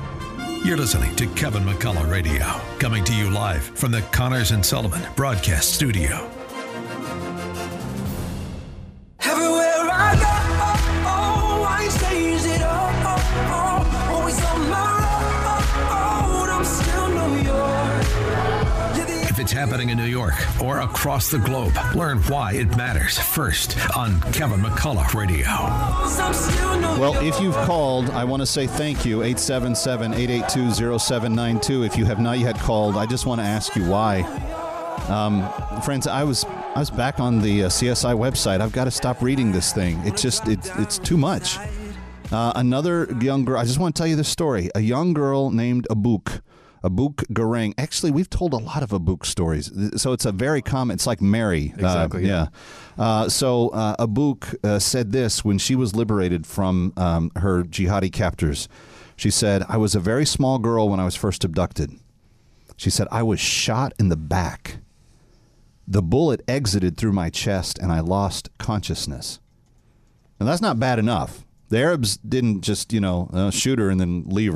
You're listening to Kevin McCullough Radio, coming to you live from the Connors and Sullivan Broadcast Studio. Everywhere I go, oh, I stays it all, oh, oh, always on my road, I'm still New York. If it's happening in New York or across the globe, learn why it matters first on Kevin McCullough Radio. Well, if you've called, I want to say thank you, eight seven seven, eight eight two, zero seven nine two. If you have not yet called, I just want to ask you why. Um, friends, I was I was back on the uh, C S I website. I've got to stop reading this thing. It just, it, it's too much. Uh, another young girl, I just want to tell you this story. A young girl named Abuk. Abuk Garang. Actually, we've told a lot of Abuk stories. So it's a very common, it's like Mary. Exactly, uh, yeah. yeah. Uh, so uh, Abuk uh, said this when she was liberated from um, her jihadi captors. She said, I was a very small girl when I was first abducted. She said, I was shot in the back. The bullet exited through my chest and I lost consciousness. And that's not bad enough. The Arabs didn't just, you know, uh, shoot her and then leave her.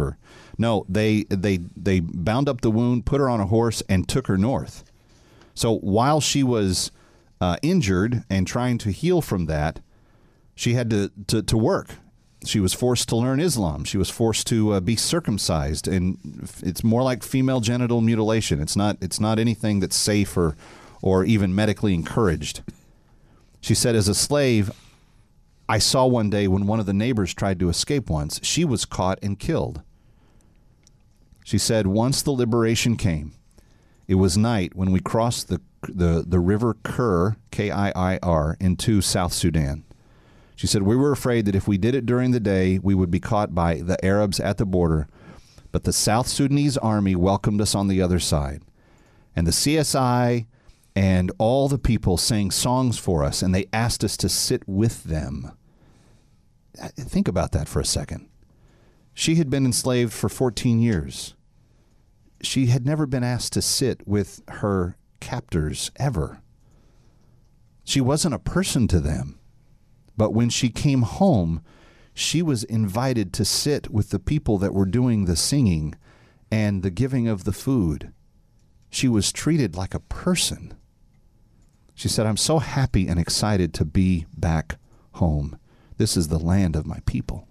No, they they they bound up the wound, put her on a horse, and took her north. So while she was uh, injured and trying to heal from that, she had to, to, to work. She was forced to learn Islam. She was forced to uh, be circumcised, and it's more like female genital mutilation. It's not it's not anything that's safe or or even medically encouraged. She said, as a slave, I saw one day when one of the neighbors tried to escape once, she was caught and killed. She said, once the liberation came, it was night when we crossed the the, the river Kir, K I I R, into South Sudan. She said, we were afraid that if we did it during the day, we would be caught by the Arabs at the border. But the South Sudanese army welcomed us on the other side. And the C S I and all the people sang songs for us, and they asked us to sit with them. Think about that for a second. She had been enslaved for fourteen years. She had never been asked to sit with her captors ever. She wasn't a person to them. But when she came home, she was invited to sit with the people that were doing the singing and the giving of the food. She was treated like a person. She said, I'm so happy and excited to be back home. This is the land of my people.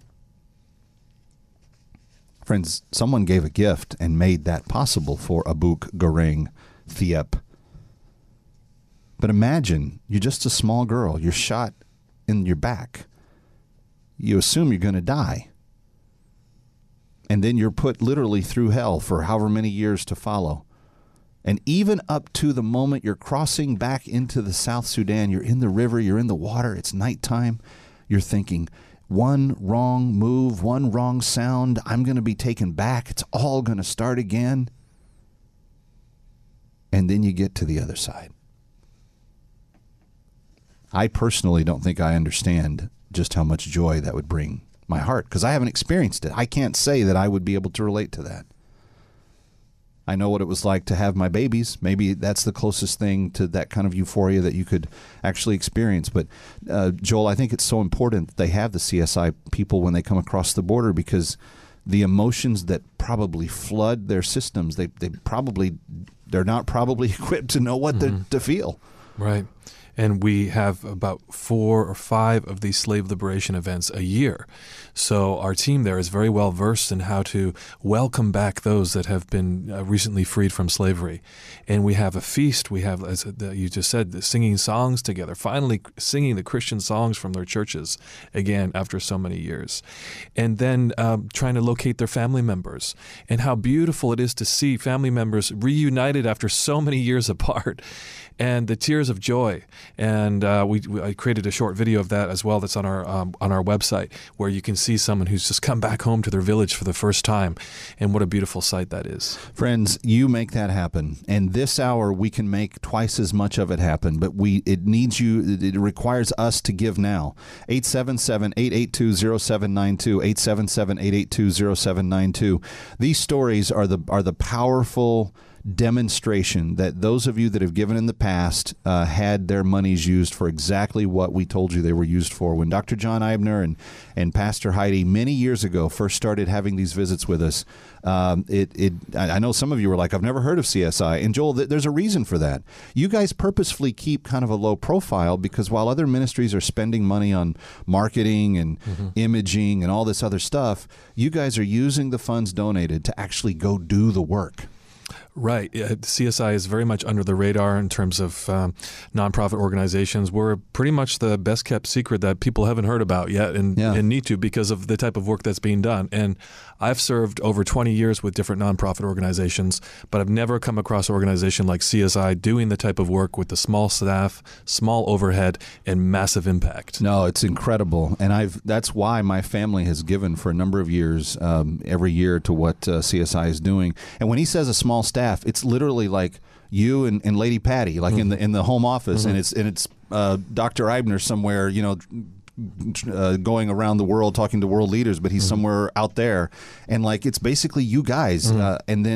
Friends, someone gave a gift and made that possible for Abuk Goreng Thiep. But imagine, you're just a small girl. You're shot in your back. You assume you're going to die. And then you're put literally through hell for however many years to follow. And even up to the moment you're crossing back into the South Sudan, you're in the river, you're in the water, it's nighttime, you're thinking, one wrong move, one wrong sound, I'm going to be taken back. It's all going to start again. And then you get to the other side. I personally don't think I understand just how much joy that would bring my heart, because I haven't experienced it. I can't say that I would be able to relate to that. I know what it was like to have my babies. Maybe that's the closest thing to that kind of euphoria that you could actually experience. But, uh, Joel, I think it's so important that they have the C S I people when they come across the border, because the emotions that probably flood their systems, they, they probably, they're not probably equipped to know what mm-hmm. to feel. Right. And we have about four or five of these slave liberation events a year. So our team there is very well versed in how to welcome back those that have been uh, recently freed from slavery. And we have a feast. We have, as you just said, singing songs together, finally singing the Christian songs from their churches again after so many years. And then um, trying to locate their family members, and how beautiful it is to see family members reunited after so many years apart, and the tears of joy. And uh, we, we I created a short video of that as well that's on our um, on our website, where you can see someone who's just come back home to their village for the first time, and what a beautiful sight that is. Friends, you make that happen, and this hour we can make twice as much of it happen, but we it needs you, it requires us to give now. eight seven seven, eight eight two, zero seven nine two, eight seven seven, eight eight two, zero seven nine two. These stories are the are the powerful demonstration that those of you that have given in the past uh, had their monies used for exactly what we told you they were used for. When Doctor John Eibner and, and Pastor Heidi many years ago first started having these visits with us, um, it, it I know some of you were like, I've never heard of C S I. And Joel, th- there's a reason for that. You guys purposefully keep kind of a low profile, because while other ministries are spending money on marketing and mm-hmm. imaging and all this other stuff, you guys are using the funds donated to actually go do the work. Right. C S I is very much under the radar in terms of um, nonprofit organizations. We're pretty much the best kept secret that people haven't heard about yet, and, yeah. and need to, because of the type of work that's being done. And I've served over twenty years with different nonprofit organizations, but I've never come across an organization like C S I doing the type of work with the small staff, small overhead, and massive impact. No, it's incredible. And I've that's why my family has given for a number of years, um, every year, to what uh, C S I is doing. And when he says a small staff, it's literally like you and, and Lady Patty, like mm-hmm. in the in the home office, mm-hmm. and it's and it's uh, Doctor Eibner somewhere, you know, uh, going around the world talking to world leaders, but he's mm-hmm. somewhere out there, and like it's basically you guys, mm-hmm. uh, and then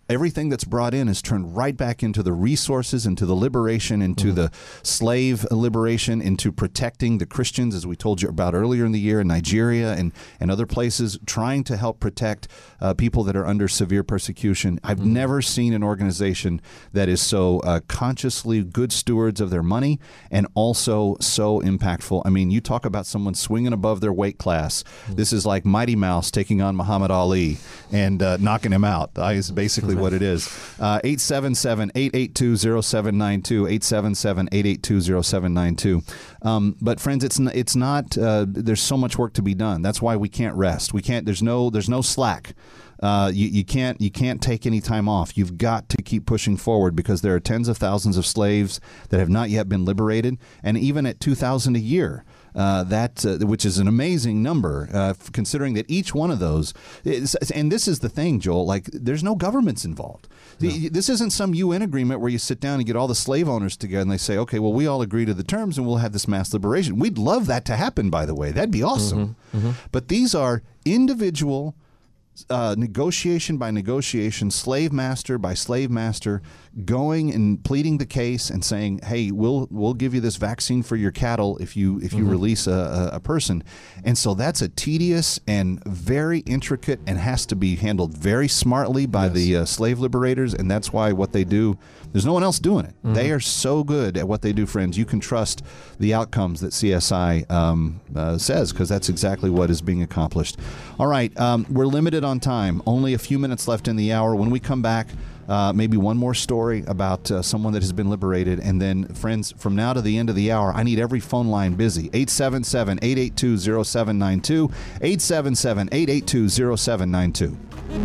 everything that's brought in is turned right back into the resources, into the liberation, into mm-hmm. the slave liberation, into protecting the Christians, as we told you about earlier in the year in Nigeria and, and other places, trying to help protect uh, people that are under severe persecution. I've mm-hmm. never seen an organization that is so uh, consciously good stewards of their money and also so impactful. I mean, you talk about someone swinging above their weight class. Mm-hmm. This is like Mighty Mouse taking on Muhammad Ali and uh, knocking him out. That is basically what it is. Uh, eight seven seven, eight eight two, zero seven nine two, eight seven seven, eight eight two, zero seven nine two. Um, but friends, it's n- it's not. Uh, there's so much work to be done. That's why we can't rest. We can't. There's no. There's no slack. Uh, you, you can't. You can't take any time off. You've got to keep pushing forward because there are tens of thousands of slaves that have not yet been liberated, and even at two thousand a year. Uh, that uh, which is an amazing number, uh, considering that each one of those is, and this is the thing, Joel, like there's no governments involved. No. This isn't some U N agreement where you sit down and get all the slave owners together and they say, okay, well, we all agree to the terms and we'll have this mass liberation. We'd love that to happen, by the way. That'd be awesome. Mm-hmm. Mm-hmm. But these are individual Uh, negotiation by negotiation, slave master by slave master, going and pleading the case and saying, "Hey, we'll we'll give you this vaccine for your cattle if you if you mm-hmm. release a, a, a person." And so that's a tedious and very intricate and has to be handled very smartly by yes. the uh, slave liberators. And that's why what they do, there's no one else doing it. Mm-hmm. They are so good at what they do, friends. You can trust the outcomes that C S I um, uh, says because that's exactly what is being accomplished. All right, um, we're limited on time. Only a few minutes left in the hour. When we come back, uh, maybe one more story about uh, someone that has been liberated. And then, friends, from now to the end of the hour, I need every phone line busy. eight seven seven, eight eight two, zero seven nine two, eight seven seven, eight eight two, zero seven nine two.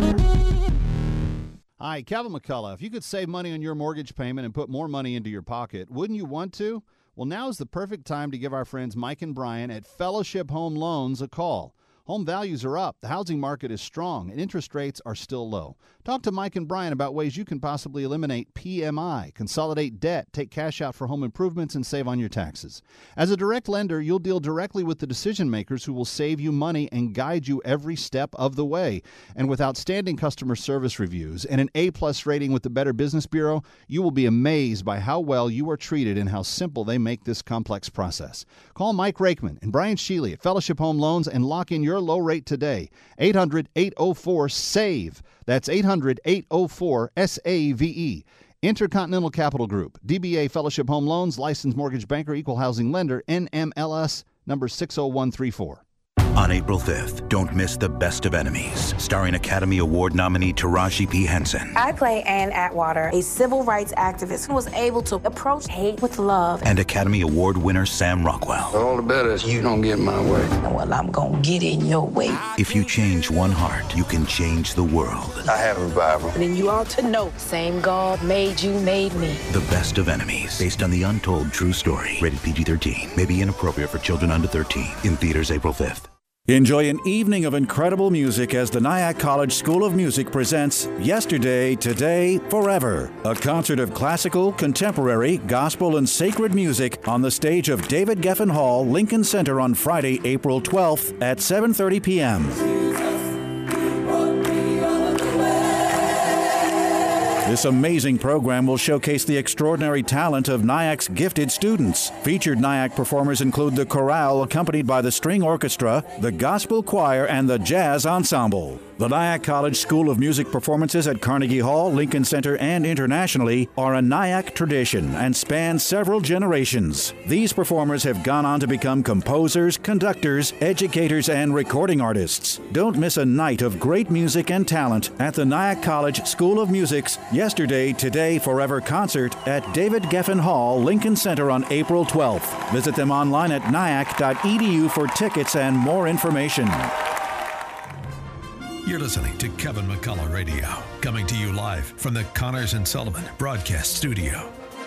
Hi, Kevin McCullough. If you could save money on your mortgage payment and put more money into your pocket, wouldn't you want to? Well, now is the perfect time to give our friends Mike and Brian at Fellowship Home Loans a call. Home values are up, the housing market is strong, and interest rates are still low. Talk to Mike and Brian about ways you can possibly eliminate P M I, consolidate debt, take cash out for home improvements, and save on your taxes. As a direct lender, you'll deal directly with the decision makers who will save you money and guide you every step of the way. And with outstanding customer service reviews and an A-plus rating with the Better Business Bureau, you will be amazed by how well you are treated and how simple they make this complex process. Call Mike Rakeman and Brian Sheely at Fellowship Home Loans and lock in your low rate today. eight hundred, eight oh four, S A V E. That's eight hundred, eight oh four, S A V E. Intercontinental Capital Group, D B A Fellowship Home Loans, licensed mortgage banker, equal housing lender, N M L S number six oh one three four. On April fifth, don't miss The Best of Enemies, starring Academy Award nominee Taraji P. Henson. I play Ann Atwater, a civil rights activist who was able to approach hate with love. And Academy Award winner Sam Rockwell. All the better is you don't get in my way. Well, I'm gonna get in your way. If you change one heart, you can change the world. I have a revival. Then you ought to know, same God made you, made me. The Best of Enemies, based on the untold true story. Rated P G thirteen. May be inappropriate for children under thirteen. In theaters April fifth. Enjoy an evening of incredible music as the Nyack College School of Music presents Yesterday, Today, Forever, a concert of classical, contemporary, gospel, and sacred music on the stage of David Geffen Hall, Lincoln Center on Friday, April twelfth at seven thirty p.m. This amazing program will showcase the extraordinary talent of Nyack's gifted students. Featured Nyack performers include the chorale accompanied by the string orchestra, the gospel choir, and the jazz ensemble. The Nyack College School of Music performances at Carnegie Hall, Lincoln Center, and internationally are a Nyack tradition and span several generations. These performers have gone on to become composers, conductors, educators, and recording artists. Don't miss a night of great music and talent at the Nyack College School of Music's Yesterday, Today, Forever concert at David Geffen Hall, Lincoln Center on April twelfth. Visit them online at nyack dot e d u for tickets and more information. You're listening to Kevin McCullough Radio, coming to you live from the Connors and Sullivan Broadcast Studio.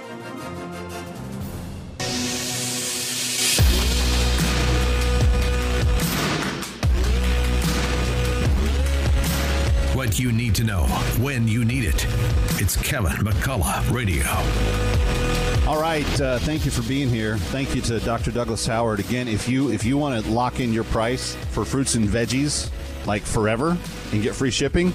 What you need to know when you need it. It's Kevin McCullough Radio. All right, uh, thank you for being here. Thank you to Doctor Douglas Howard. Again, if you if you want to lock in your price for fruits and veggies, like forever, and get free shipping,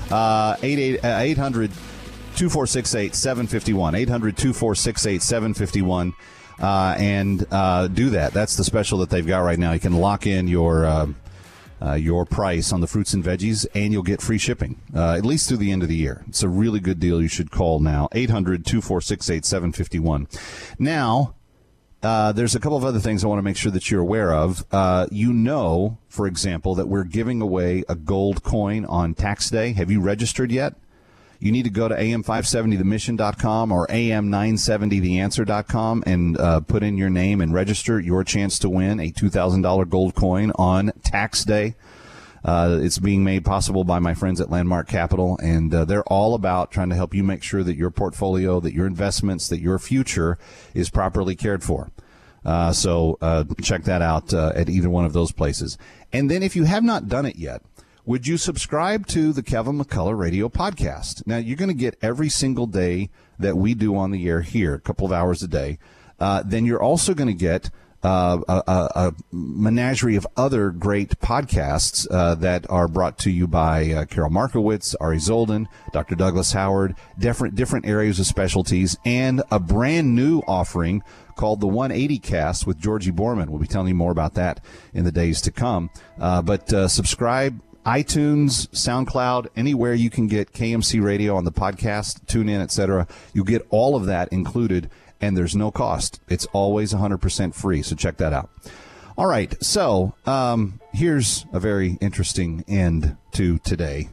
Uh, eight hundred, two four six eight, seven five one. eight hundred, two four six eight, seven five one. Uh, and uh, do that. That's the special that they've got right now. You can lock in your uh, uh, your price on the fruits and veggies, and you'll get free shipping, uh, at least through the end of the year. It's a really good deal. You should call now. eight hundred, two four six eight, seven five one. Now, Uh, there's a couple of other things I want to make sure that you're aware of. Uh, you know, for example, that we're giving away a gold coin on tax day. Have you registered yet? You need to go to A M five seventy the mission dot com or A M nine seventy the answer dot com and uh, put in your name and register your chance to win a two thousand dollars gold coin on tax day. Uh, it's being made possible by my friends at Landmark Capital, and uh, they're all about trying to help you make sure that your portfolio, that your investments, that your future is properly cared for. Uh, so uh, check that out uh, at either one of those places. And then if you have not done it yet, would you subscribe to the Kevin McCullough Radio Podcast? Now, you're going to get every single day that we do on the air here, a couple of hours a day. Uh, then you're also going to get Uh, a, a, a menagerie of other great podcasts uh, that are brought to you by uh, Carol Markowitz, Ari Zolden, Doctor Douglas Howard, different different areas of specialties, and a brand new offering called the one eighty Cast with Georgie Borman. We'll be telling you more about that in the days to come. Uh, but uh, subscribe, iTunes, SoundCloud, anywhere you can get K M C Radio on the podcast, tune in, et cetera. You'll get all of that included. And there's no cost. It's always one hundred percent free, so check that out. All right, so um, here's a very interesting end to today.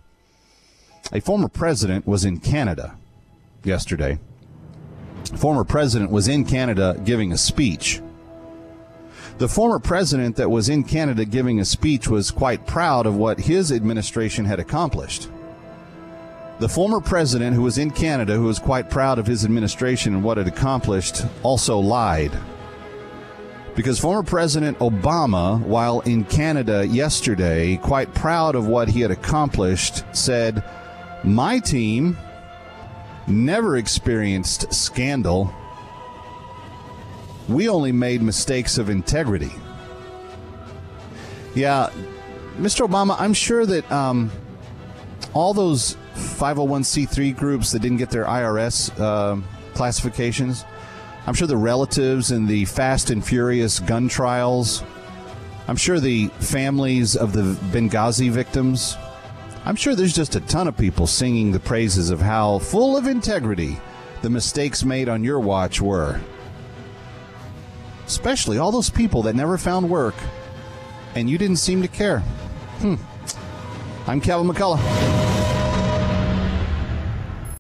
A former president was in Canada yesterday. A former president was in Canada giving a speech. The former president that was in Canada giving a speech was quite proud of what his administration had accomplished. The former president who was in Canada, who was quite proud of his administration and what it accomplished, also lied. Because former President Obama, while in Canada yesterday, quite proud of what he had accomplished, said, "My team never experienced scandal. We only made mistakes of integrity." Yeah, Mister Obama, I'm sure that um, all those five oh one c three groups that didn't get their I R S uh, classifications, I'm sure the relatives in the Fast and Furious gun trials, I'm sure the families of the Benghazi victims, I'm sure there's just a ton of people singing the praises of how full of integrity the mistakes made on your watch were. Especially all those people that never found work, and you didn't seem to care. Hmm. I'm Kevin McCullough.